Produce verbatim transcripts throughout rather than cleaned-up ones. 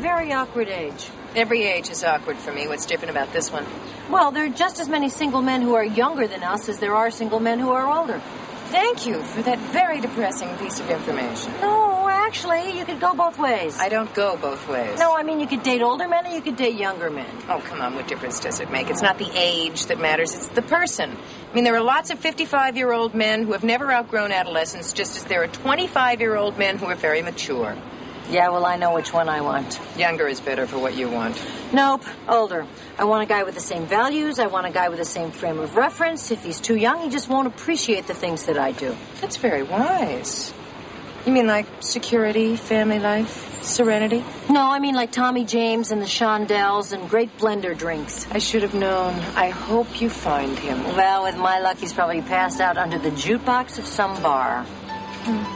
very awkward age. Every age is awkward for me. What's different about this one? Well, there are just as many single men who are younger than us as there are single men who are older. Thank you for that very depressing piece of information. No, actually, you could go both ways. I don't go both ways. No, I mean, you could date older men or you could date younger men. Oh, come on. What difference does it make? It's not the age that matters. It's the person. I mean, there are lots of fifty-five-year-old men who have never outgrown adolescence, just as there are twenty-five-year-old men who are very mature. Yeah, well, I know which one I want. Younger is better for what you want. Nope, older. I want a guy with the same values. I want a guy with the same frame of reference. If he's too young, he just won't appreciate the things that I do. That's very wise. You mean like security, family life, serenity? No, I mean like Tommy James and the Shondells and great blender drinks. I should have known. I hope you find him. Well, with my luck, he's probably passed out under the jukebox of some bar. Hmm.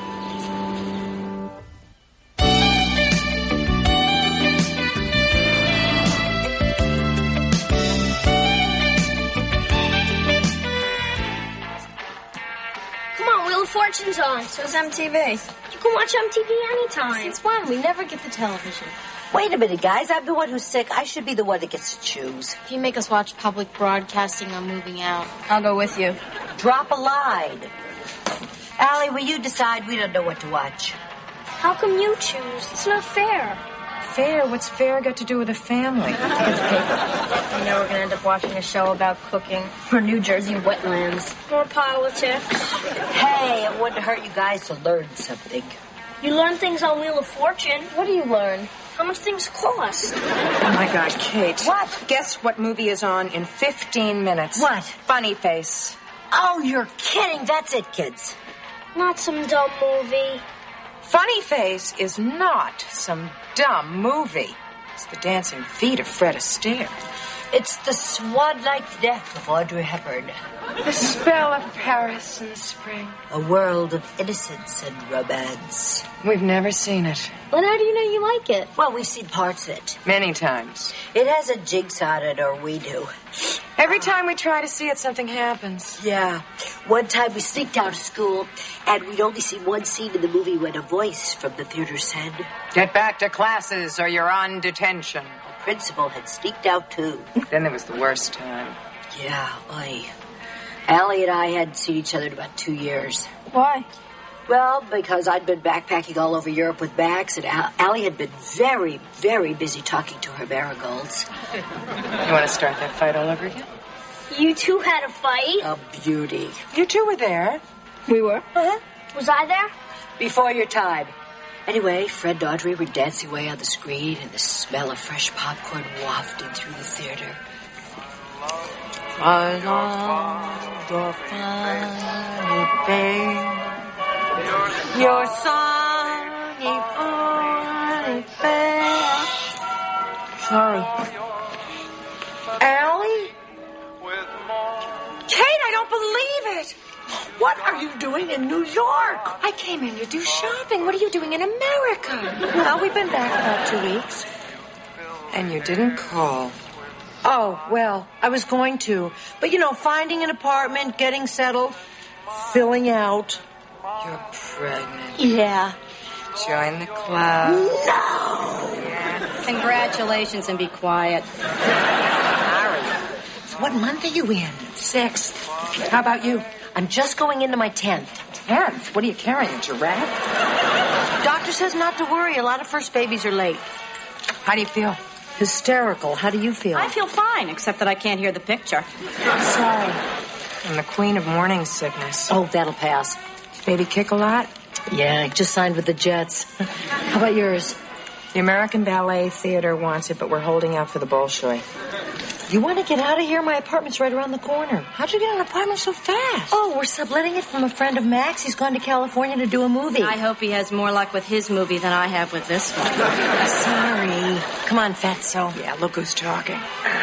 Fortune's on. So's M T V. You can watch M T V anytime. Since when? We never get the television. Wait a minute, guys. I'm the one who's sick. I should be the one that gets to choose. If you make us watch public broadcasting, I'm moving out. I'll go with you. Drop a line. Allie, will you decide? We don't know what to watch. How come you choose? It's not fair. Fair? What's fair got to do with a family? I know we're going to end up watching a show about cooking for New Jersey wetlands. More politics. Hey, it wouldn't hurt you guys to learn something. You learn things on Wheel of Fortune. What do you learn? How much things cost. Oh, my God, Kate. What? Guess what movie is on in fifteen minutes? What? Funny Face. Oh, you're kidding. That's it, kids. Not some dumb movie. Funny Face is not some dumb movie. It's the dancing feet of Fred Astaire. It's the swan-like death of Audrey Hepburn. The spell of Paris in spring. A world of innocence and romance. We've never seen it. Well, how do you know you like it? Well, we've seen parts of it. Many times. It has a jinx on it, or we do. Every time we try to see it, something happens. Yeah. One time we sneaked out of school, and we'd only seen one scene in the movie when a voice from the theater said, "Get back to classes or you're on detention." The principal had sneaked out, too. Then there was the worst time. Yeah, oy. Allie and I hadn't seen each other in about two years. Why? Well, because I'd been backpacking all over Europe with Max, and Al- Allie had been very, very busy talking to her marigolds. You want to start that fight all over again? You two had a fight? A beauty. You two were there. We were. Uh-huh. Was I there? Before your time. Anyway, Fred and Audrey were dancing away on the screen, and the smell of fresh popcorn wafted through the theater. I love your funny face. Your sunny, funny face. Sorry. Allie? Kate, I don't believe it. What are you doing in New York? I came in to do shopping. What are you doing in America? Well, we've been back about two weeks. And you didn't call. Oh, well, I was going to. But, you know, finding an apartment, getting settled, filling out. You're pregnant. Yeah. Join the club. No! Yeah. Congratulations, and be quiet. Sorry. What month are you in? Sixth. How about you? I'm just going into my tenth. Tenth? What are you carrying, a giraffe? Doctor says not to worry. A lot of first babies are late. How do you feel? Hysterical. How do you feel? I feel fine, except that I can't hear the picture. Sorry. I'm the queen of morning sickness. Oh, that'll pass. Baby kick a lot? Yeah, I just signed with the Jets. How about yours? The American Ballet Theater wants it, but we're holding out for the Bolshoi. You want to get out of here? My apartment's right around the corner. How'd you get an apartment so fast? Oh, we're subletting it from a friend of Max. He's gone to California to do a movie. I hope he has more luck with his movie than I have with this one. Sorry. Come on, Fatso. Yeah, look who's talking.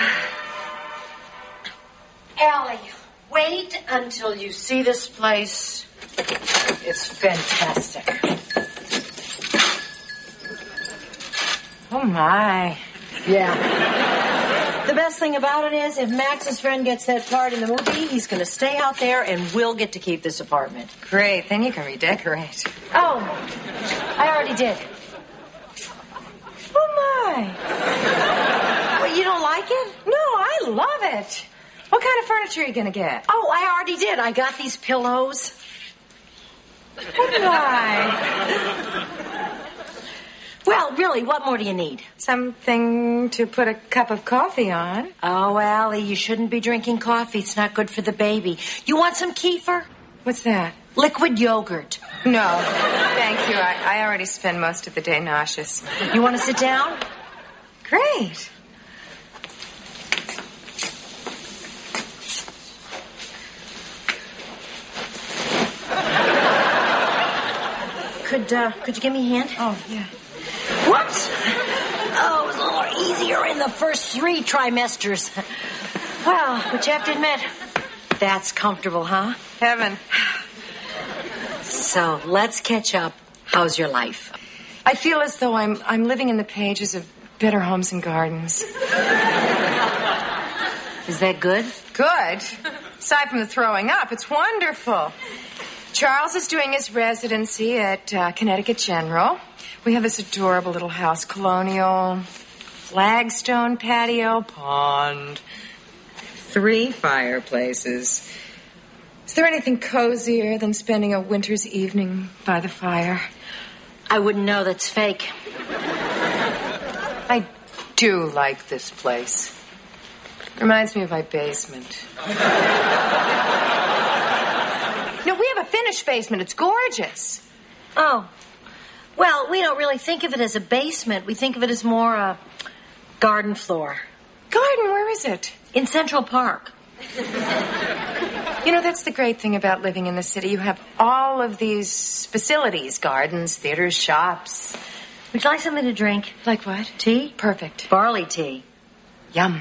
Allie, wait until you see this place. It's fantastic. Oh, my. Yeah. The best thing about it is, if Max's friend gets that part in the movie, he's going to stay out there and we'll get to keep this apartment. Great. Then you can redecorate. Oh, I already did. Oh, Why? Well, you don't like it? No, I love it. What kind of furniture are you going to get? Oh, I already did. I got these pillows. Why? Well, really, what more do you need? Something to put a cup of coffee on. Oh, Allie, you shouldn't be drinking coffee. It's not good for the baby. You want some kefir? What's that? Liquid yogurt. No, thank you. I, I already spend most of the day nauseous. You want to sit down? Great. Could, uh, could you give me a hand? Oh, yeah. Whoops! Oh, it was a little easier in the first three trimesters. Well, but you have to admit, that's comfortable, huh? Heaven. So, let's catch up. How's your life? I feel as though I'm I'm living in the pages of Better Homes and Gardens. Is that good? Good. Aside from the throwing up, it's wonderful. Charles is doing his residency at uh, Connecticut General. We have this adorable little house, colonial, flagstone patio, pond, three fireplaces. Is there anything cozier than spending a winter's evening by the fire? I wouldn't know. That's fake. I do like this place. Reminds me of my basement. No, we have a finished basement. It's gorgeous. Oh. Well, we don't really think of it as a basement. We think of it as more a garden floor. Garden, where is it? In Central Park. You know, that's the great thing about living in the city. You have all of these facilities, gardens, theaters, shops. Would you like something to drink? Like what? Tea? Perfect. Barley tea. Yum.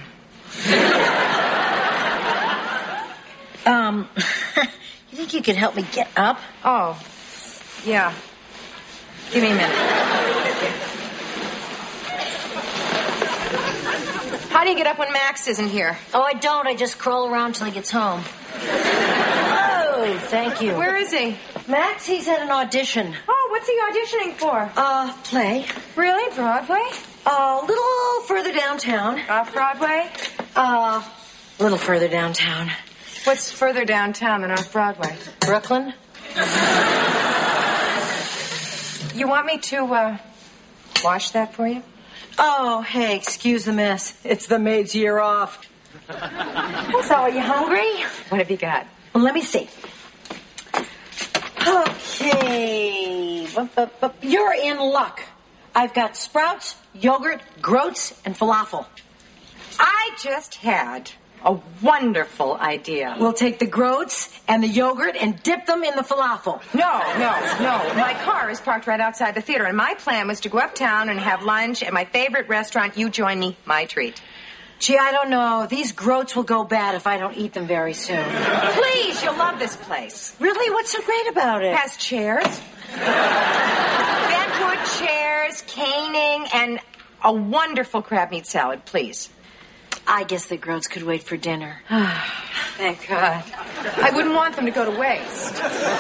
um, you think you could help me get up? Oh, yeah. Give me a minute. How do you get up when Max isn't here? Oh, I don't. I just crawl around till he gets home. Oh, thank you. Where is he? Max, he's at an audition. Oh, what's he auditioning for? Uh, play. Really? Broadway? A little further downtown. Off-Broadway? Uh, a little further downtown. What's further downtown than off-Broadway? Brooklyn. You want me to, uh, wash that for you? Oh, hey, excuse the mess. It's the maid's year off. So, are you hungry? What have you got? Well, let me see. Okay. You're in luck. I've got sprouts, yogurt, groats, and falafel. I just had a wonderful idea. We'll take the groats and the yogurt and dip them in the falafel. No, no, no. My car is parked right outside the theater, and my plan was to go uptown and have lunch at my favorite restaurant. You join me, my treat. Gee, I don't know. These groats will go bad if I don't eat them very soon. Please, you'll love this place. Really? What's so great about it? It has chairs. Bentwood chairs, caning, and a wonderful crab meat salad, please. I guess the groats could wait for dinner. Thank God. I wouldn't want them to go to waste.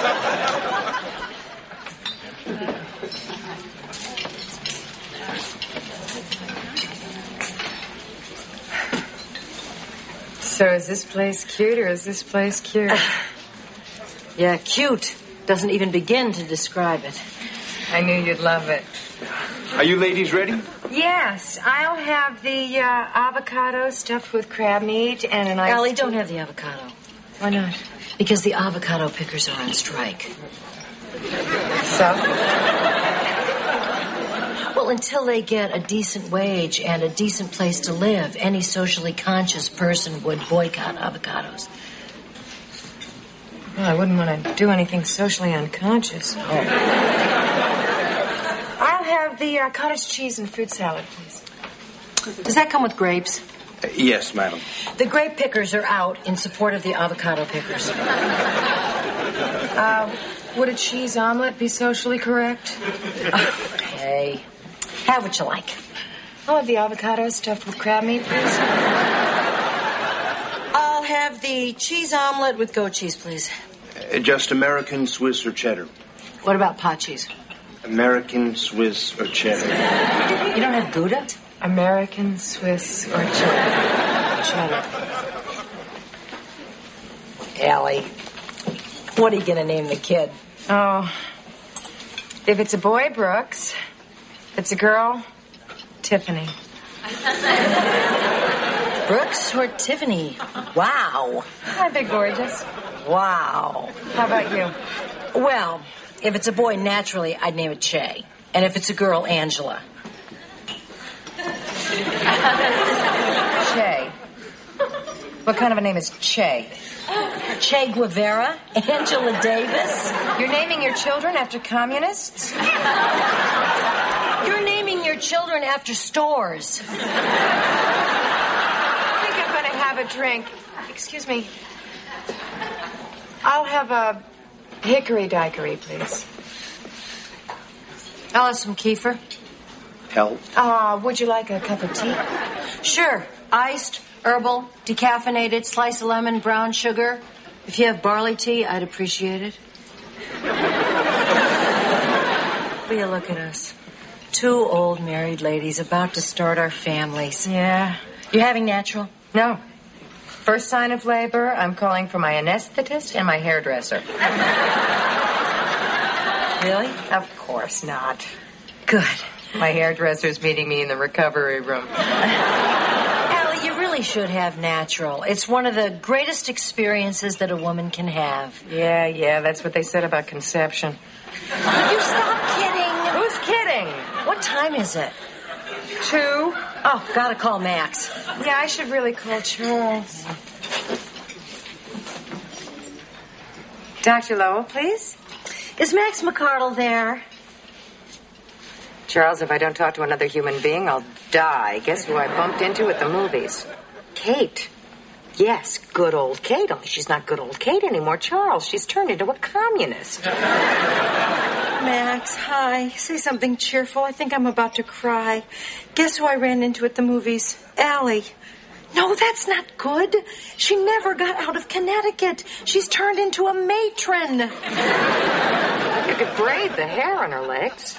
So is this place cute or is this place cute? Uh, yeah, cute doesn't even begin to describe it. I knew you'd love it. Are you ladies ready? Yes, I'll have the uh, avocado stuffed with crab meat and an iced Allie, tea. don't have the avocado. Why not? Because the avocado pickers are on strike. So? Well, until they get a decent wage and a decent place to live, any socially conscious person would boycott avocados. Well, I wouldn't want to do anything socially unconscious. Oh. I'll have the uh, cottage cheese and fruit salad, please. Does that come with grapes? Uh, yes, madam. The grape pickers are out in support of the avocado pickers. Uh, would a cheese omelet be socially correct? Okay. Have what you like. I'll have the avocado stuffed with crab meat, please. I'll have the cheese omelet with goat cheese, please. Uh, just American, Swiss, or cheddar? What about pot cheese? American, Swiss, or cheddar? You don't have Gouda? American, Swiss, or cheddar? Cheddar. Allie, what are you going to name the kid? Oh, if it's a boy, Brooks. If it's a girl, Tiffany. Brooks or Tiffany? Wow. Hi, Big Gorgeous. Wow. How about you? Well, if it's a boy, naturally, I'd name it Che. And if it's a girl, Angela. Che. What kind of a name is Che? Che Guevara? Angela Davis? You're naming your children after communists? You're naming your children after stores. I think I'm going to have a drink. Excuse me. I'll have a hickory daiquiri, please. I'll have some kefir. Help. Uh, would you like a cup of tea? Sure. Iced, herbal, decaffeinated, slice of lemon, brown sugar. If you have barley tea, I'd appreciate it. Will you look at us? Two old married ladies about to start our families. Yeah. You having natural? No. First sign of labor, I'm calling for my anesthetist and my hairdresser. Really? Of course not. Good. My hairdresser's meeting me in the recovery room. Allie, you really should have natural. It's one of the greatest experiences that a woman can have. Yeah, yeah, that's what they said about conception. You stop kidding. Who's kidding? What time is it? Two. Oh, gotta call Max. Yeah, I should really call Charles. Doctor Lowell, please. Is Max McCardle there? Charles, if I don't talk to another human being, I'll die. Guess who I bumped into at the movies? Kate. Yes, good old Kate, only she's not good old Kate anymore. Charles, she's turned into a communist. Max, hi. Say something cheerful. I think I'm about to cry. Guess who I ran into at the movies? Allie. No, that's not good. She never got out of Connecticut. She's turned into a matron. You could braid the hair on her legs.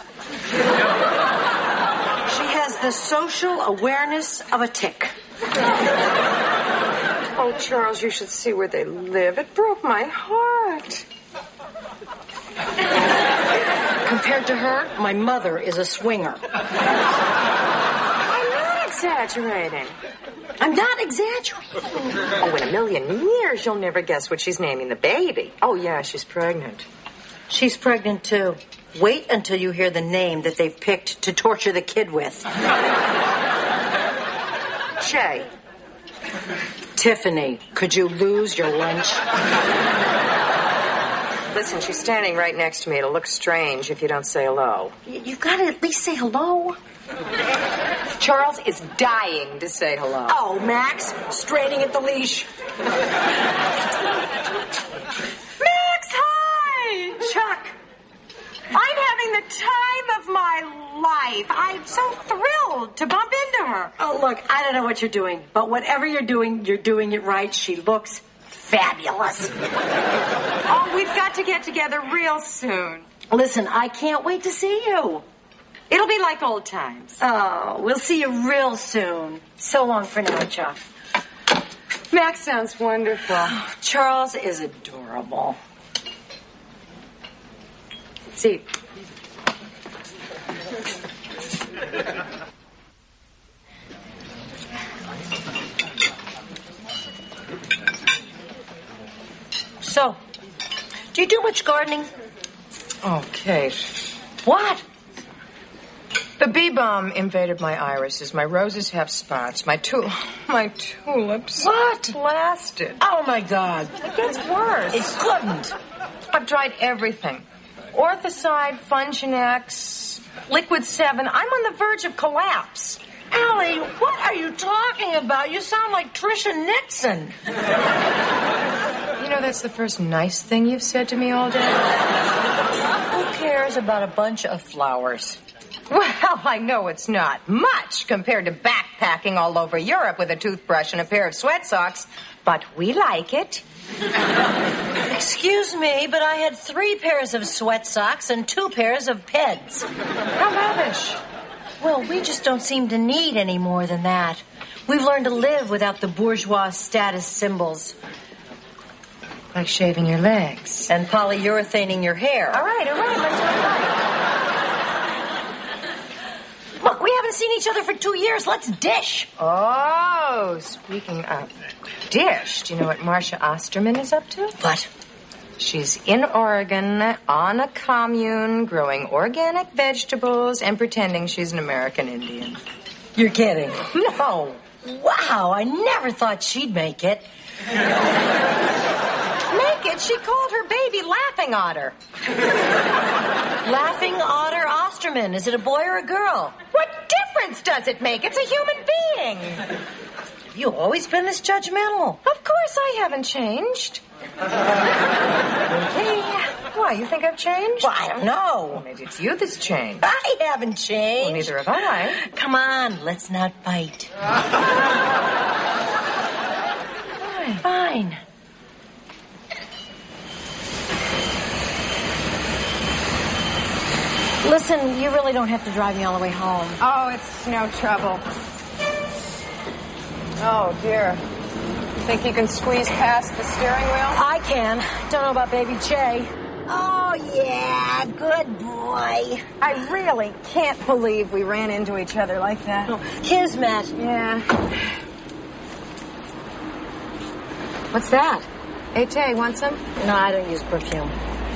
She has the social awareness of a tick. Oh, Charles, you should see where they live. It broke my heart. Compared to her, my mother is a swinger. I'm not exaggerating. I'm not exaggerating. Oh, in a million years, you'll never guess what she's naming the baby. Oh, yeah, she's pregnant. She's pregnant, too. Wait until you hear the name that they've picked to torture the kid with. Che. Tiffany, could you lose your lunch? Listen, she's standing right next to me. It'll look strange if you don't say hello. You've got to at least say hello. Charles is dying to say hello. Oh, Max, straining at the leash. Max, hi! Chuck. I'm having the time of my life. I'm so thrilled to bump into her. Oh, look, I don't know what you're doing, but whatever you're doing, you're doing it right. She looks fabulous. Oh, we've got to get together real soon. Listen, I can't wait to see you. It'll be like old times. Oh, we'll see you real soon. So long for now, Chuck. Max sounds wonderful. Charles is adorable. See. So, do you do much gardening? Oh, Kate. What? The bee bomb invaded my irises. My roses have spots. My tul- my tulips. What? Blasted. Oh, my God. It gets worse. It couldn't. I've tried everything. Orthicide, Funginax, Liquid seven. I'm on the verge of collapse. Allie, what are you talking about? You sound like Trisha Nixon. You know, that's the first nice thing you've said to me all day. Who cares about a bunch of flowers? Well, I know it's not much compared to backpacking all over Europe with a toothbrush and a pair of sweat socks, but we like it. Excuse me, but I had three pairs of sweat socks and two pairs of Peds. How lavish. Well, we just don't seem to need any more than that. We've learned to live without the bourgeois status symbols. Like shaving your legs. And polyurethaning your hair. All right, all right, let's do it right. Look, we haven't seen each other for two years. Let's dish. Oh, speaking of dish, do you know what Marcia Osterman is up to? What? She's in Oregon on a commune growing organic vegetables and pretending she's an American Indian. You're kidding. No. Wow, I never thought she'd make it. Make it? She called her baby Laughing Otter. Laughing Otter Osterman. Is it a boy or a girl? What difference does it make? It's a human being. You've always been this judgmental. Of course I haven't changed. Hey, why, you think I've changed? Well, I don't know. Well, maybe it's you that's changed. I haven't changed. Well, neither have I. Come on, let's not fight. Fine. Fine. Listen, you really don't have to drive me all the way home. Oh, it's no trouble. Oh, dear. Think you can squeeze past the steering wheel? I can. Don't know about baby Che. Oh, yeah. Good boy. I really can't believe we ran into each other like that. Oh, kismet. Yeah. What's that? Hey, Tay, want some? No, I don't use perfume.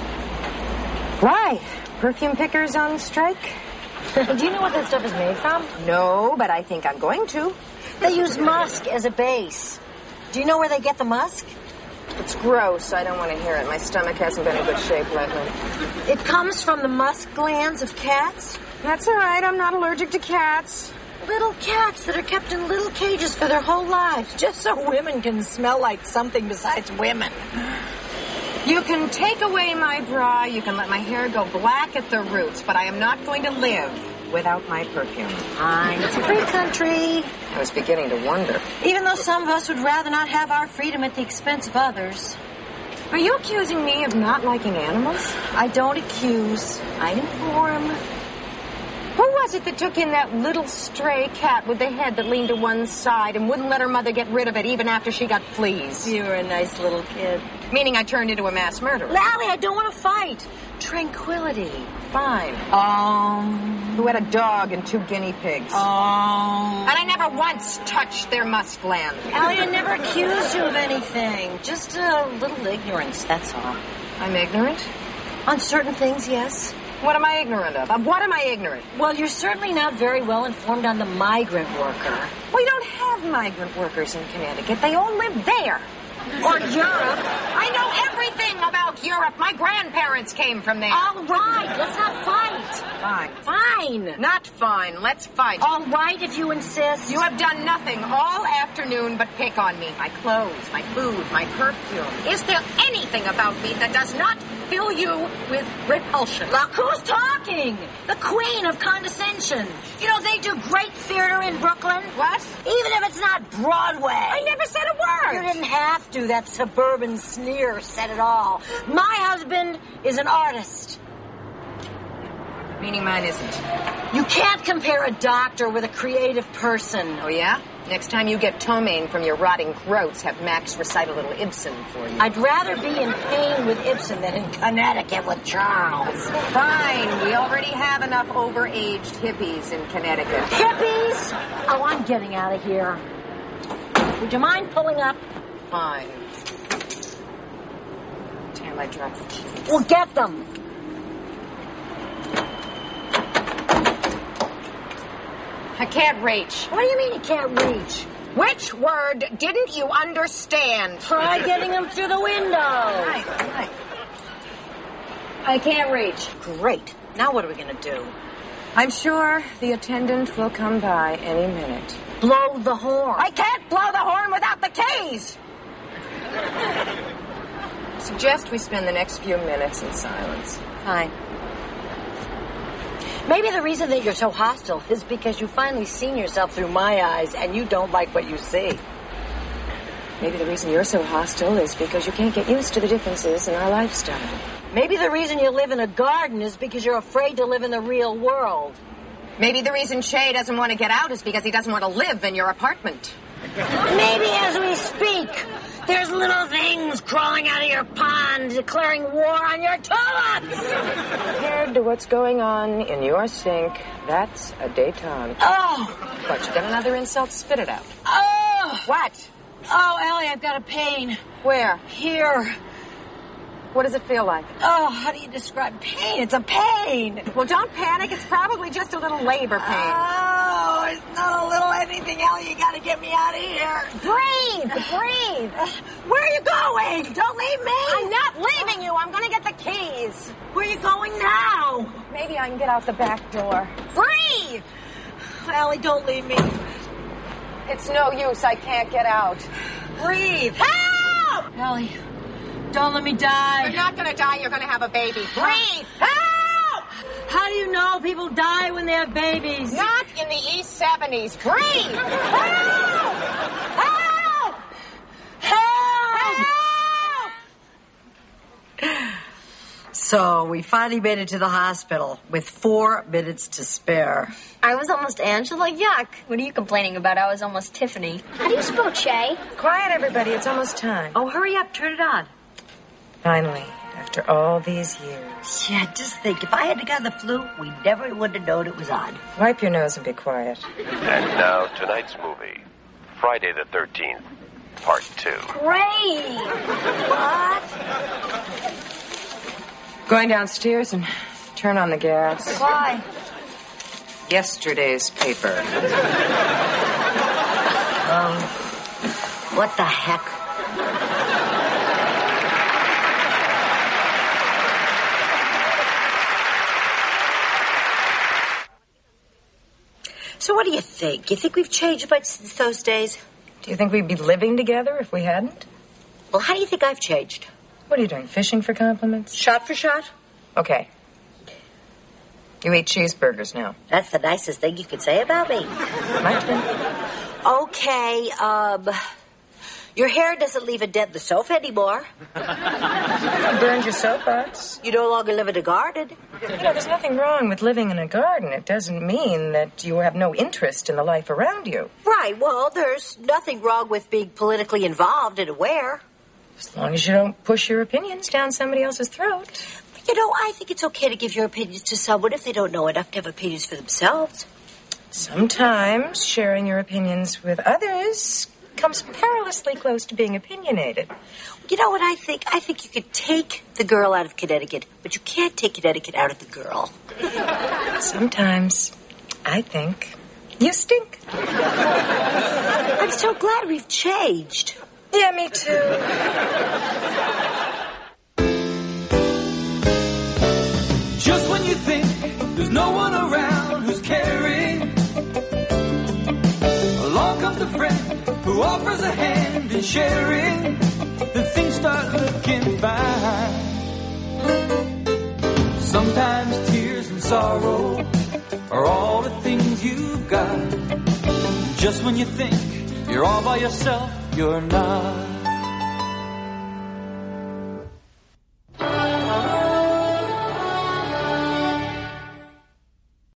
Why? Perfume pickers on strike? Do you know what that stuff is made from? No, but I think I'm going to. They use musk as a base. Do you know where they get the musk? It's gross. I don't want to hear it. My stomach hasn't been in good shape lately. It comes from the musk glands of cats. That's all right. I'm not allergic to cats. Little cats that are kept in little cages for their whole lives, just so women can smell like something besides women. You can take away my bra, you can let my hair go black at the roots, but I am not going to live without my perfume. Fine. It's a free country. I was beginning to wonder. Even though some of us would rather not have our freedom at the expense of others. Are you accusing me of not liking animals? I don't accuse. I inform. Who was it that took in that little stray cat with the head that leaned to one side and wouldn't let her mother get rid of it even after she got fleas? You were a nice little kid. Meaning I turned into a mass murderer. Lally, I don't want to fight. Tranquility. Fine. Um. Who had a dog and two guinea pigs. Um. And I never once touched their musk gland. Allie, I never accused you of anything. Just a little ignorance, that's all. I'm ignorant? On certain things, yes. What am I ignorant of? Of what am I ignorant? Well, you're certainly not very well informed on the migrant worker. We don't have migrant workers in Connecticut. They all live there. Or Europe. I know everything about Europe. My grandparents came from there. All right, let's not fight. Fine. Fine. Not fine. Let's fight. All right, if you insist. You have done nothing all afternoon but pick on me. My clothes, my food, my perfume. Is there anything about me that does not fill you with repulsion? Look who's talking. The queen of condescension. You know, they do great theater in Brooklyn. What? Even if it's not Broadway. I never said a word. You didn't have to. That suburban sneer said it all. My husband is an artist. Meaning mine isn't. You can't compare a doctor with a creative person. Oh, yeah? Next time you get ptomaine from your rotting throats, have Max recite a little Ibsen for you. I'd rather be in pain with Ibsen than in Connecticut with Charles. Fine. We already have enough overaged hippies in Connecticut. Hippies? Oh, I'm getting out of here. Would you mind pulling up? Fine. Damn, I dropped the keys. Well, get them. I can't reach. What do you mean you can't reach? Which word didn't you understand? Try getting them through the window. Right, right. I can't reach. Great. Now what are we going to do? I'm sure the attendant will come by any minute. Blow the horn. I can't blow the horn without the keys. Suggest we spend the next few minutes in silence. Fine. Maybe the reason that you're so hostile is because you've finally seen yourself through my eyes and you don't like what you see. Maybe the reason you're so hostile is because you can't get used to the differences in our lifestyle. Maybe the reason you live in a garden is because you're afraid to live in the real world. Maybe the reason Che doesn't want to get out is because he doesn't want to live in your apartment. Maybe as we speak, there's little things crawling out of your pond declaring war on your tulips. Compared to what's going on in your sink, that's a detente. Oh! What, you got another insult? Spit it out. Oh! What? Oh, Ellie, I've got a pain. Where? Here. What does it feel like? Oh, how do you describe pain? It's a pain. Well, don't panic. It's probably just a little labor pain. Oh, it's not a little anything, Ellie. You gotta get me out of here. Breathe, breathe. Where are you going? Don't leave me. I'm not leaving you. I'm going to get the keys. Where are you going now? Maybe I can get out the back door. Breathe. Ellie, don't leave me. It's no use. I can't get out. Breathe. Help! Ellie, don't let me die. You're not going to die. You're going to have a baby. Breathe. Help! How do you know people die when they have babies? Not in the East seventies. Breathe. Help! Help! Help! Help! So we finally made it to the hospital with four minutes to spare. I was almost Angela. Yuck. What are you complaining about? I was almost Tiffany. How do you spell Che? Quiet, everybody. It's almost time. Oh, hurry up. Turn it on. Finally, after all these years. Yeah, just think. If I had gotten the flu, we never would have known it was on. Wipe your nose and be quiet. And now, tonight's movie, Friday the thirteenth, Part two. Great! What? Going downstairs and turn on the gas. Why? Yesterday's paper. Um, what the heck? So what do you think? You think we've changed much since those days? Do you think we'd be living together if we hadn't? Well, how do you think I've changed? What are you doing, fishing for compliments? Shot for shot? Okay. You eat cheeseburgers now. That's the nicest thing you could say about me. My turn. Okay, um... your hair doesn't leave a dent in the sofa anymore. You burned your soapbox. You no longer live in a garden. You know, there's nothing wrong with living in a garden. It doesn't mean that you have no interest in the life around you. Right, well, there's nothing wrong with being politically involved and aware. As long as you don't push your opinions down somebody else's throat. You know, I think it's okay to give your opinions to someone if they don't know enough to have opinions for themselves. Sometimes sharing your opinions with others comes perilously close to being opinionated. You know what I think? I think you could take the girl out of Connecticut, but you can't take Connecticut out of the girl. Sometimes I think you stink. I'm so glad we've changed. Yeah, me too. Just when you think there's no one around who's caring, along comes a friend who offers a hand in sharing, then things start looking fine. Sometimes tears and sorrow are all the things you've got. Just when you think you're all by yourself, you're not.